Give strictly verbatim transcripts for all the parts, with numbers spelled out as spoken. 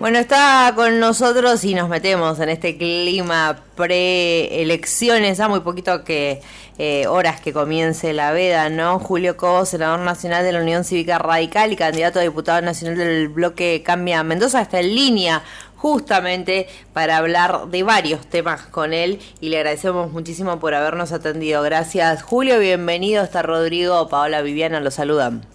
Bueno, está con nosotros y nos metemos en este clima preelecciones, a muy poquito que eh, horas que comience la veda, ¿no? Julio Cobo, senador nacional de la Unión Cívica Radical y candidato a diputado nacional del bloque Cambia Mendoza, está en línea justamente para hablar de varios temas con él y le agradecemos muchísimo por habernos atendido. Gracias, Julio, bienvenido. Está Rodrigo, Paola, Viviana, los saludan.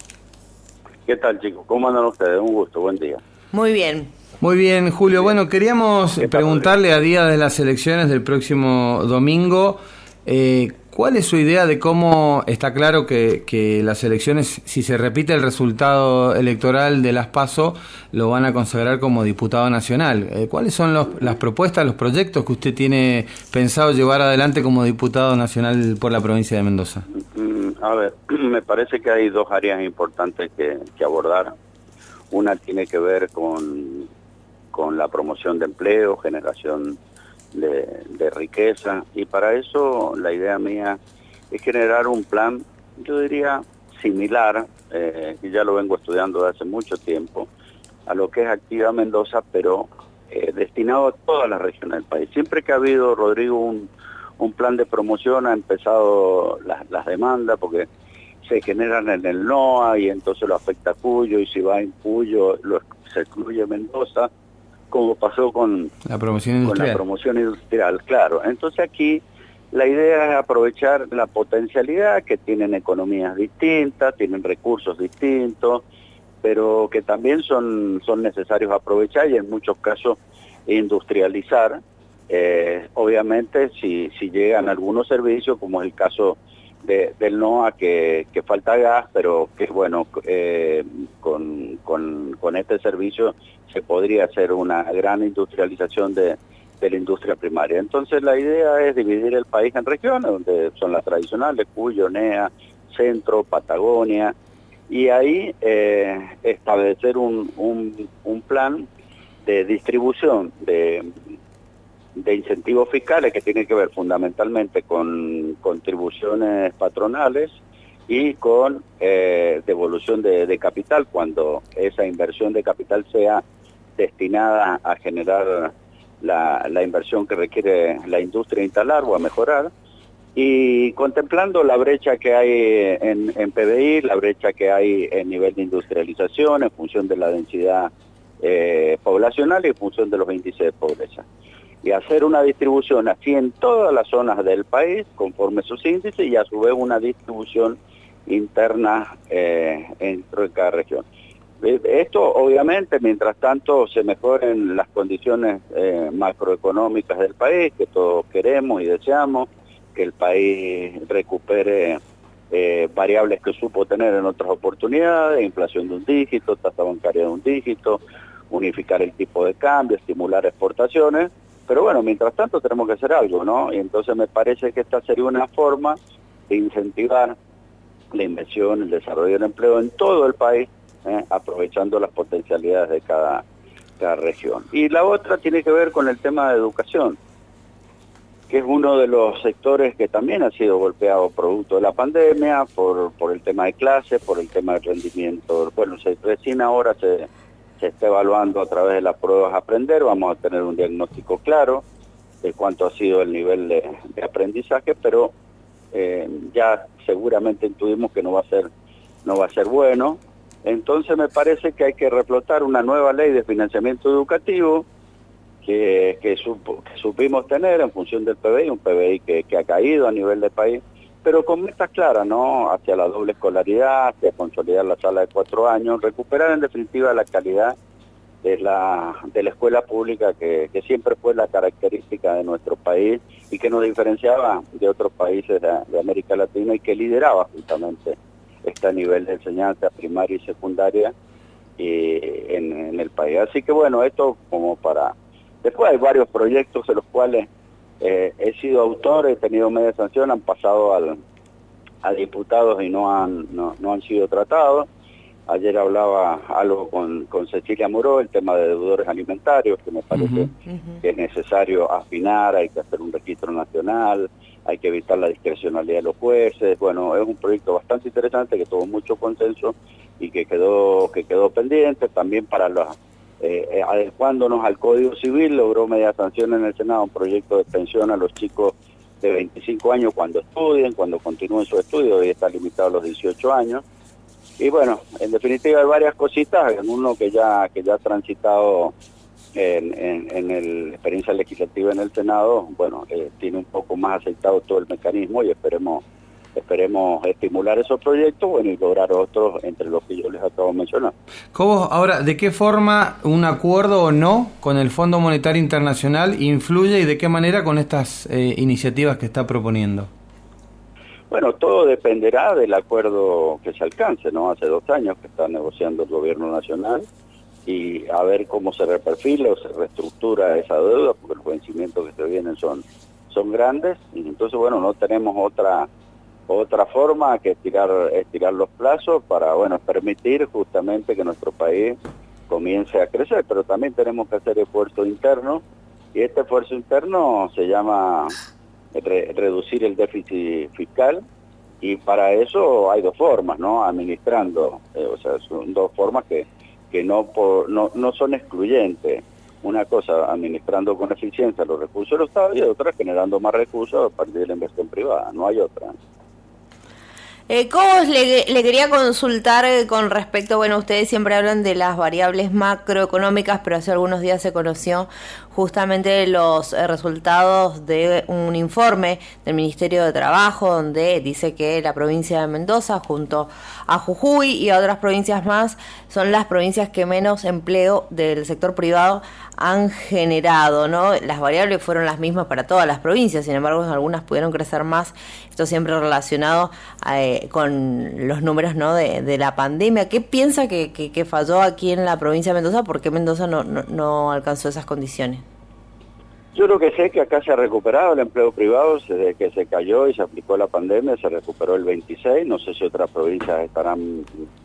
¿Qué tal, chicos? ¿Cómo andan ustedes? Un gusto, buen día. Muy bien. Muy bien, Julio. Bueno, queríamos preguntarle a día de las elecciones del próximo domingo, eh, ¿cuál es su idea de cómo está claro que, que las elecciones, si se repite el resultado electoral de las PASO, lo van a consagrar como diputado nacional? Eh, ¿Cuáles son los, las propuestas, los proyectos que usted tiene pensado llevar adelante como diputado nacional por la provincia de Mendoza? A ver, me parece que hay dos áreas importantes que, que abordar. Una tiene que ver con... con la promoción de empleo, generación de, de riqueza, y para eso la idea mía es generar un plan, yo diría, similar, eh, y ya lo vengo estudiando desde hace mucho tiempo, a lo que es Activa Mendoza, pero eh, destinado a todas las regiones del país. Siempre que ha habido, Rodrigo, un, un plan de promoción, ha empezado las, las demandas, porque se generan en el N O A, y entonces lo afecta a Cuyo, y si va en Cuyo, lo, se excluye Mendoza, como pasó con la promoción industrial. Con la promoción industrial, claro. Entonces aquí la idea es aprovechar la potencialidad que tienen economías distintas, tienen recursos distintos, pero que también son, son necesarios aprovechar y en muchos casos industrializar. Eh, obviamente si, si llegan algunos servicios, como es el caso de, del N O A, que, que falta gas, pero que bueno, eh, con, con, con este servicio se podría hacer una gran industrialización de, de la industria primaria. Entonces la idea es dividir el país en regiones, donde son las tradicionales, Cuyo, N E A, Centro, Patagonia, y ahí eh, establecer un, un, un plan de distribución de, de incentivos fiscales que tiene que ver fundamentalmente con contribuciones patronales y con eh, devolución de, de capital, cuando esa inversión de capital sea destinada a generar la, la inversión que requiere la industria a instalar o a mejorar, y contemplando la brecha que hay en, en P B I, la brecha que hay en nivel de industrialización en función de la densidad eh, poblacional y en función de los índices de pobreza. Y hacer una distribución así en todas las zonas del país, conforme sus índices, y a su vez una distribución interna eh, dentro de cada región. Esto obviamente mientras tanto se mejoren las condiciones eh, macroeconómicas del país, que todos queremos y deseamos, que el país recupere eh, variables que supo tener en otras oportunidades, inflación de un dígito, tasa bancaria de un dígito, unificar el tipo de cambio, estimular exportaciones, pero bueno, mientras tanto tenemos que hacer algo, ¿no? Y entonces me parece que esta sería una forma de incentivar la inversión, el desarrollo del empleo en todo el país, Eh, aprovechando las potencialidades de cada, cada región. Y la otra tiene que ver con el tema de educación, que es uno de los sectores que también ha sido golpeado producto de la pandemia, por, por el tema de clases, por el tema de rendimiento. Bueno, se, recién ahora se, se está evaluando a través de las pruebas Aprender, vamos a tener un diagnóstico claro de cuánto ha sido el nivel de, de aprendizaje, pero eh, ya seguramente intuimos que no va a ser, no va a ser bueno. Entonces me parece que hay que reflotar una nueva ley de financiamiento educativo que, que, supo, que supimos tener en función del P B I, un P B I que, que ha caído a nivel de país, pero con metas claras, ¿no? Hacia la doble escolaridad, hacia consolidar la sala de cuatro años, recuperar en definitiva la calidad de la, de la escuela pública que, que siempre fue la característica de nuestro país y que nos diferenciaba de otros países de, de América Latina y que lideraba justamente este nivel de enseñanza primaria y secundaria eh, en, en el país. Así que bueno, esto como para... Después hay varios proyectos de los cuales eh, he sido autor, he tenido media sanción, han pasado al, a diputados y no han, no, no han sido tratados. Ayer hablaba algo con, con Cecilia Moró, el tema de deudores alimentarios, que me parece uh-huh. que es necesario afinar, hay que hacer un registro nacional, hay que evitar la discrecionalidad de los jueces. Bueno, es un proyecto bastante interesante que tuvo mucho consenso y que quedó que quedó pendiente también para los eh, adecuándonos al Código Civil, logró media sanción en el Senado un proyecto de pensión a los chicos de veinticinco años cuando estudien, cuando continúen su estudio, hoy está limitado a los dieciocho años. Y bueno, en definitiva hay varias cositas, en uno que ya que ya ha transitado en, en, en el, la experiencia legislativa en el Senado, bueno, eh, tiene un poco más aceitado todo el mecanismo y esperemos esperemos estimular esos proyectos, bueno, y lograr otros entre los que yo les acabo de mencionar. Cobos, ahora, ¿de qué forma un acuerdo o no con el Fondo Monetario Internacional influye y de qué manera con estas eh, iniciativas que está proponiendo? Bueno, todo dependerá del acuerdo que se alcance, ¿no? Hace dos años que está negociando el gobierno nacional y a ver cómo se reperfila o se reestructura esa deuda, porque los vencimientos que se vienen son, son grandes, y entonces, bueno, no tenemos otra otra forma que estirar, estirar los plazos para, bueno, permitir justamente que nuestro país comience a crecer, pero también tenemos que hacer esfuerzo interno, y este esfuerzo interno se llama re, reducir el déficit fiscal, y para eso hay dos formas, ¿no? Administrando, eh, o sea, son dos formas que, que no, por, no, no son excluyentes. Una cosa, administrando con eficiencia los recursos del Estado, y otra, generando más recursos a partir de la inversión privada, no hay otra. Eh, Cobos, le, le quería consultar con respecto, bueno, ustedes siempre hablan de las variables macroeconómicas, pero hace algunos días se conoció justamente los eh, resultados de un informe del Ministerio de Trabajo, donde dice que la provincia de Mendoza, junto a Jujuy y a otras provincias más, son las provincias que menos empleo del sector privado han generado, ¿no? Las variables fueron las mismas para todas las provincias, sin embargo, algunas pudieron crecer más, esto siempre relacionado eh, con los números, ¿no? de, de la pandemia. ¿Qué piensa que, que, que falló aquí en la provincia de Mendoza? ¿Por qué Mendoza no, no, no alcanzó esas condiciones? Yo lo que sé es que acá se ha recuperado el empleo privado desde que se cayó y se aplicó la pandemia, se recuperó el veintiséis, no sé si otras provincias estarán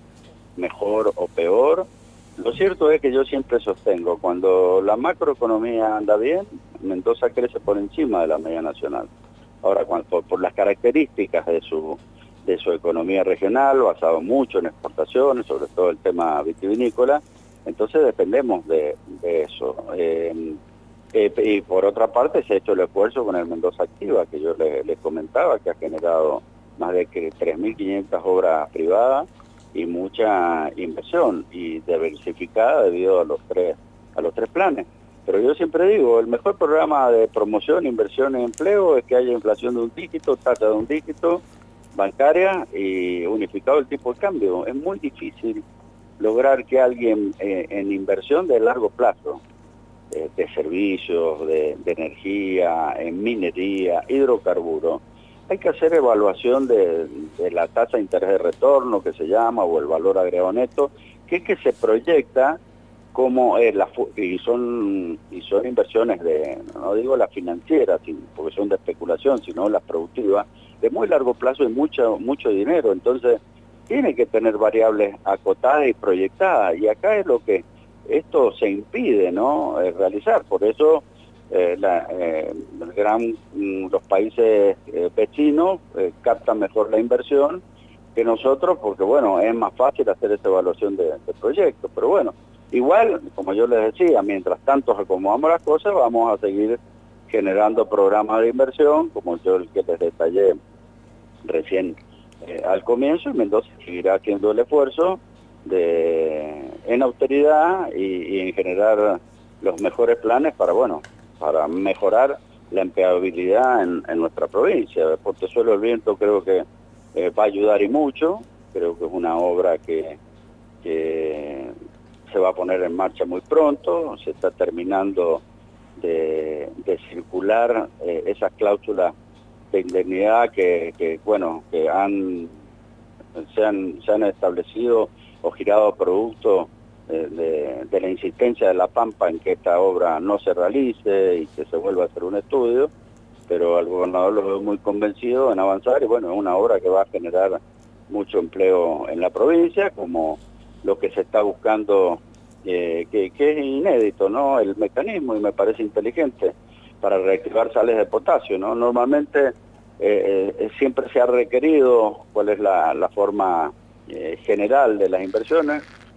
mejor o peor. Lo cierto es que yo siempre sostengo, cuando la macroeconomía anda bien, Mendoza crece por encima de la media nacional. Ahora, cuando, por, por las características de su de su economía regional, basado mucho en exportaciones, sobre todo el tema vitivinícola, entonces dependemos de, de eso. Eh, eh, y por otra parte se ha hecho el esfuerzo con el Mendoza Activa, que yo les le comentaba, que ha generado más de tres mil quinientas obras privadas y mucha inversión, y diversificada debido a los tres a los tres planes. Pero yo siempre digo, el mejor programa de promoción, inversión y empleo es que haya inflación de un dígito, tasa de un dígito, bancaria y unificado el tipo de cambio. Es muy difícil lograr que alguien eh, en inversión de largo plazo, eh, de servicios, de, de energía, en minería, hidrocarburos, hay que hacer evaluación de, de la tasa de interés de retorno, que se llama, o el valor agregado neto, que es que se proyecta como eh, la, y son y son inversiones de, no digo las financieras, porque son de especulación, sino las productivas, de muy largo plazo y mucho mucho dinero. Entonces tiene que tener variables acotadas y proyectadas, y acá es lo que esto se impide, ¿no? Eh, realizar. Por eso eh, la, eh, el gran, los países eh, vecinos eh, captan mejor la inversión que nosotros, porque bueno, es más fácil hacer esta evaluación de, de proyectos. Pero bueno, igual, como yo les decía, mientras tanto acomodamos las cosas, vamos a seguir generando programas de inversión, como yo el que les detallé recién eh, al comienzo, y Mendoza seguirá haciendo el esfuerzo de en austeridad y, y en generar los mejores planes para, bueno, para mejorar la empleabilidad en, en nuestra provincia. El Portezuelo del Viento creo que eh, va a ayudar y mucho, creo que es una obra que, que se va a poner en marcha muy pronto, se está terminando de, de circular eh, esas cláusulas de indemnidad que, que bueno, que han se han, se han establecido o girado producto eh, de, de la insistencia de La Pampa en que esta obra no se realice y que se vuelva a hacer un estudio, pero al gobernador lo veo muy convencido en avanzar, y bueno, es una obra que va a generar mucho empleo en la provincia, como lo que se está buscando, eh, que, que es inédito, ¿no? El mecanismo, y me parece inteligente, para reactivar sales de potasio, ¿no? Normalmente eh, eh, siempre se ha requerido, cuál es la, la forma eh, general de las inversiones, pero bueno,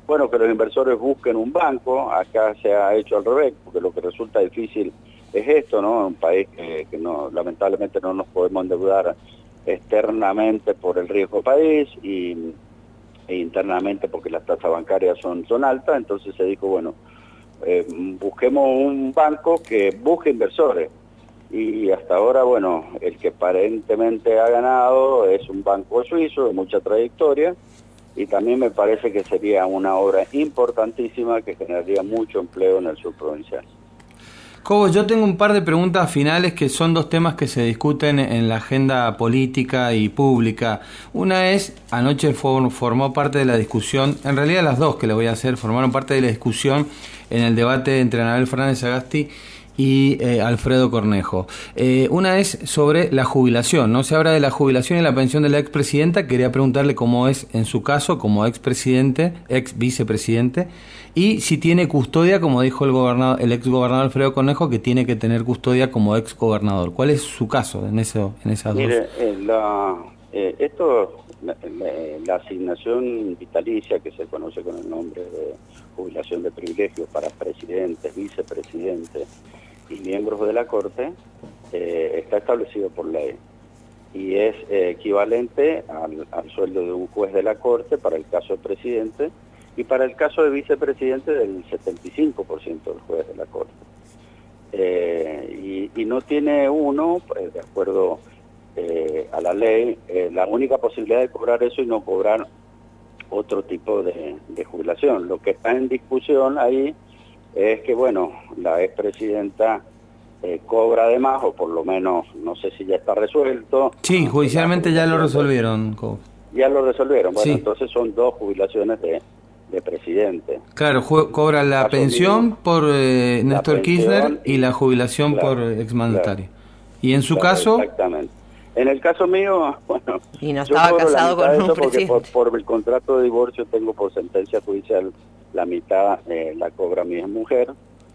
bueno, que los inversores busquen un banco. Acá se ha hecho al revés, porque lo que resulta difícil es esto, ¿no? Un país que, que no, lamentablemente no nos podemos endeudar externamente por el riesgo país y e internamente porque las tasas bancarias son, son altas. Entonces se dijo, bueno, eh, busquemos un banco que busque inversores. Y hasta ahora, bueno, el que aparentemente ha ganado es un banco suizo de mucha trayectoria, y también me parece que sería una obra importantísima que generaría mucho empleo en el sur provincial. Cobos, yo tengo un par de preguntas finales que son dos temas que se discuten en la agenda política y pública. Una es, anoche formó parte de la discusión, en realidad las dos que le voy a hacer formaron parte de la discusión en el debate entre Anabel Fernández Sagasti y eh, Alfredo Cornejo. Eh, una es sobre la jubilación, ¿no? Se habla de la jubilación y la pensión de la expresidenta. Quería preguntarle cómo es en su caso como expresidente, ex vicepresidente, y si tiene custodia, como dijo el gobernador, el ex gobernador Alfredo Cornejo, que tiene que tener custodia como ex gobernador. ¿Cuál es su caso en eso, en esas Mire, dos? Eh, la, eh, esto, la, la asignación vitalicia, que se conoce con el nombre de jubilación de privilegios para presidentes, vicepresidentes y miembros de la Corte, eh, está establecido por ley y es eh, equivalente al, al sueldo de un juez de la Corte para el caso de presidente, y para el caso de vicepresidente del setenta y cinco por ciento del juez de la Corte. Eh, y, y no tiene uno, pues, de acuerdo eh, a la ley, eh, la única posibilidad de cobrar eso y no cobrar otro tipo de, de jubilación. Lo que está en discusión ahí es que, bueno, la expresidenta eh, cobra además, o por lo menos, no sé si ya está resuelto. Sí, judicialmente ya lo resolvieron, Cobos. Ya lo resolvieron, bueno, sí. Entonces son dos jubilaciones de, de presidente. Claro, cobra la Caso pensión mismo, por eh, Néstor Kirchner y, y la jubilación claro, por exmandatario. Claro, y en su claro, caso... Exactamente. En el caso mío, bueno... Y no estaba casado con un presidente. Porque por, por el contrato de divorcio tengo por sentencia judicial la mitad eh, la cobra mi mujer,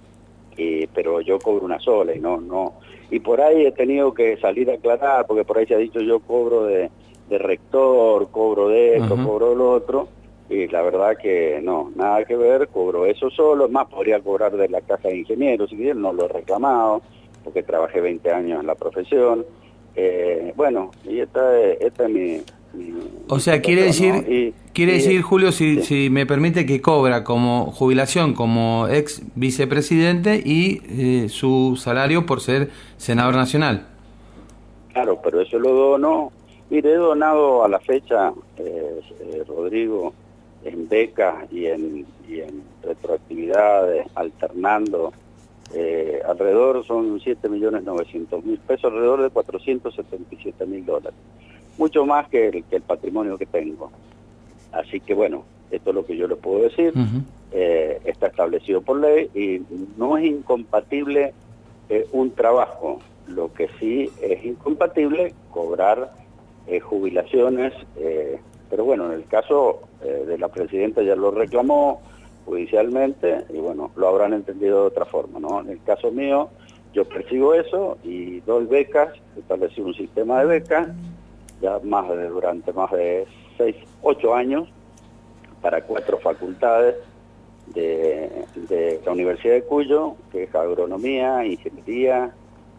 y, pero yo cobro una sola y no, no... Y por ahí he tenido que salir a aclarar, porque por ahí se ha dicho yo cobro de, de rector, cobro de esto, uh-huh. cobro de lo otro... Y la verdad que no, nada que ver, cobro eso solo, más podría cobrar de la Caja de Ingenieros, si bien no lo he reclamado, porque trabajé veinte años en la profesión. Eh, bueno, y esta, esta es mi... mi o sea, quiere decir, ¿no? y, quiere y, decir Julio, si, sí. si me permite, que cobra como jubilación como ex vicepresidente y eh, su salario por ser senador nacional. Claro, pero eso lo dono. Mire, he donado a la fecha, eh, eh, Rodrigo, en becas y en, y en retroactividades, alternando, eh, alrededor son siete millones novecientos mil pesos, alrededor de cuatrocientos setenta y siete mil dólares. Mucho más que el, que el patrimonio que tengo. Así que bueno, esto es lo que yo le puedo decir. Uh-huh. eh, está establecido por ley y no es incompatible eh, un trabajo. Lo que sí es incompatible cobrar eh, jubilaciones, eh, pero bueno, en el caso eh, de la presidenta ya lo reclamó judicialmente y bueno, lo habrán entendido de otra forma, ¿no? En el caso mío, yo persigo eso y doy becas, establecí un sistema de becas ya más de, durante más de seis, ocho años para cuatro facultades de, de la Universidad de Cuyo, que es agronomía, ingeniería,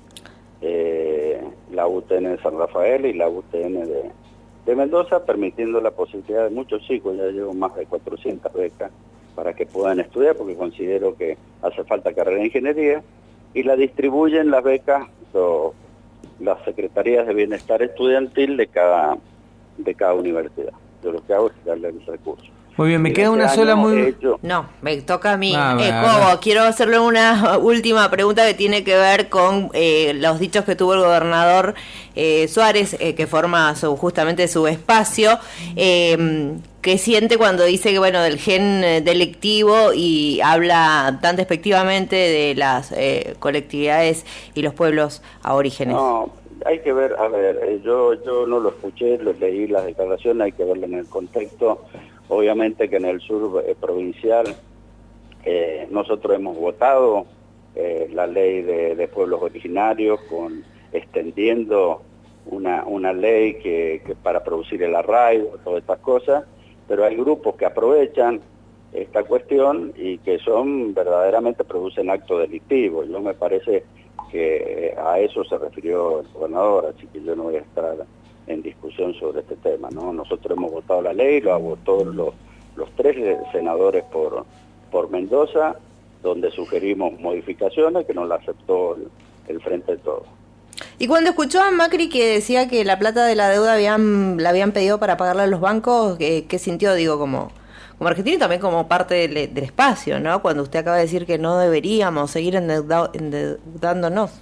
eh, la U T N de San Rafael y la U T N de, de Mendoza, permitiendo la posibilidad de muchos chicos, ya llevo más de cuatrocientas becas para que puedan estudiar, porque considero que hace falta carrera de ingeniería, y la distribuyen las becas o, las secretarías de bienestar estudiantil de cada, de cada universidad. Yo lo que hago es darle el recurso. Muy bien, me y queda este una sola muy... Hecho... No, me toca a mí. Ah, eh, Cobo, quiero hacerle una última pregunta que tiene que ver con eh, los dichos que tuvo el gobernador eh, Suárez, eh, que forma su, justamente su espacio. Eh, ¿Qué siente cuando dice que, bueno, del gen delictivo y habla tan despectivamente de las eh, colectividades y los pueblos aborígenes? No, hay que ver, a ver, eh, yo, yo no lo escuché, lo leí las declaraciones, hay que verlo en el contexto. Obviamente que en el sur eh, provincial eh, nosotros hemos votado eh, la ley de, de pueblos originarios, con extendiendo una, una ley que, que para producir el arraigo, todas estas cosas, pero hay grupos que aprovechan esta cuestión y que son verdaderamente producen actos delictivos. Yo me parece que a eso se refirió el gobernador, así que yo no voy a estar en discusión sobre este tema, ¿no? Nosotros hemos votado la ley, lo votó los, los tres senadores por, por Mendoza, donde sugerimos modificaciones que no la aceptó el, el Frente de Todos. Y cuando escuchó a Macri que decía que la plata de la deuda habían la habían pedido para pagarla a los bancos, ¿qué, qué sintió, digo, como, como argentino y también como parte del, del espacio, ¿no? Cuando usted acaba de decir que no deberíamos seguir endeuda, endeudándonos.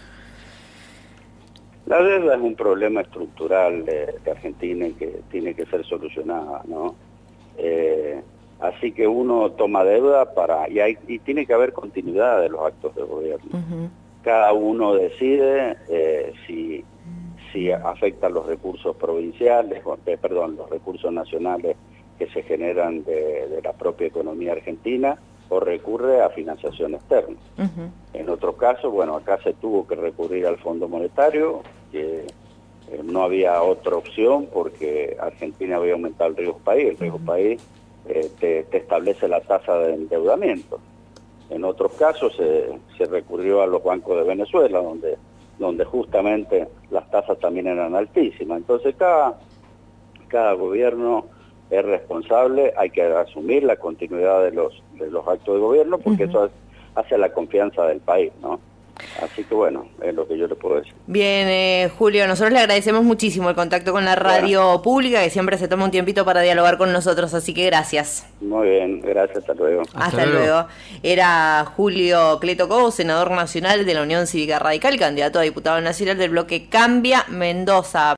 La deuda es un problema estructural de, de Argentina y que tiene que ser solucionada, ¿no? Eh, así que uno toma deuda para y, hay, y tiene que haber continuidad de los actos de gobierno. Uh-huh. Cada uno decide eh, si, si afecta los recursos provinciales, eh, perdón, los recursos nacionales que se generan de, de la propia economía argentina o recurre a financiación externa. Uh-huh. En otro caso, bueno, acá se tuvo que recurrir al Fondo Monetario, que eh, no había otra opción porque Argentina había aumentado el riesgo país. El riesgo uh-huh. país eh, te, te establece la tasa de endeudamiento. En otros casos se, se recurrió a los bancos de Venezuela, donde, donde justamente las tasas también eran altísimas. Entonces cada, cada gobierno es responsable, hay que asumir la continuidad de los, de los actos de gobierno, porque uh-huh. eso hace la confianza del país, ¿no? Así que bueno, es lo que yo le puedo decir. Bien, eh, Julio, nosotros le agradecemos muchísimo el contacto con la radio bueno. pública, que siempre se toma un tiempito para dialogar con nosotros, así que gracias. Muy bien, gracias, hasta luego. Hasta, hasta luego. luego. Era Julio Cleto Cobo, senador nacional de la Unión Cívica Radical, candidato a diputado nacional del bloque Cambia Mendoza.